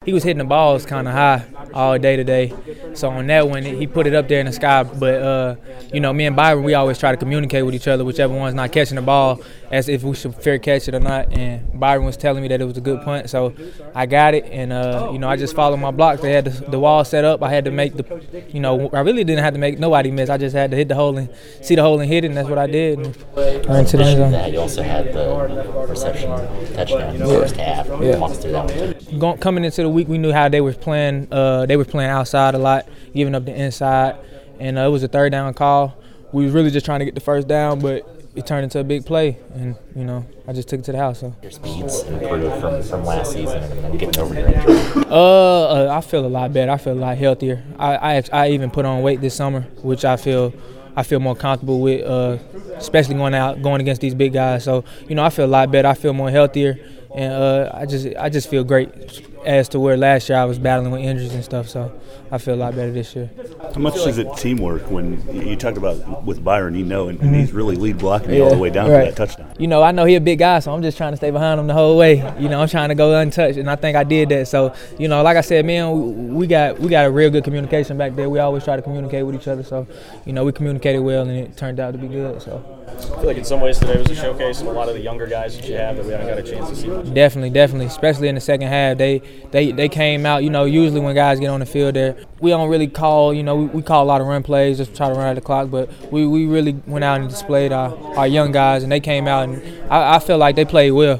he was hitting the balls kind of high all day today. So on that one, he put it up there in the sky. But, me and Byron, we always try to communicate with each other, whichever one's not catching the ball, as if we should fair catch it or not. And Byron was telling me that it was a good punt. So I got it, and, I just followed my blocks. They had the wall set up. I had to make I really didn't have to make nobody miss. I just had to hit the hole and see the hole and hit it, and that's what I did. And ran to the end zone. You also had the reception touchdown in the first half. Walk us through that one. Coming into the week, we knew how they were playing. They were playing outside a lot, giving up the inside, and it was a third down call. We were really just trying to get the first down, but it turned into a big play, and I just took it to the house. So your speeds improved from last season, and then getting over your injury. I feel a lot better. I feel a lot healthier. I even put on weight this summer, which I feel more comfortable with, especially going against these big guys. So I feel a lot better. I feel more healthier, and I just feel great as to where last year I was battling with injuries and stuff. So I feel a lot better this year. How much is it teamwork when you talked about with Byron, and he's really lead blocking you all the way down to that touchdown? I know he's a big guy, so I'm just trying to stay behind him the whole way. I'm trying to go untouched, and I think I did that. So, like I said, man, we got a real good communication back there. We always try to communicate with each other. So, we communicated well, and it turned out to be good. So I feel like in some ways today was a showcase of a lot of the younger guys that you have that we haven't got a chance to see much. Definitely, especially in the second half. They came out, usually when guys get on the field there, we don't really call, we call a lot of run plays, just try to run out the clock, but we really went out and displayed our young guys, and they came out, and I feel like they played well.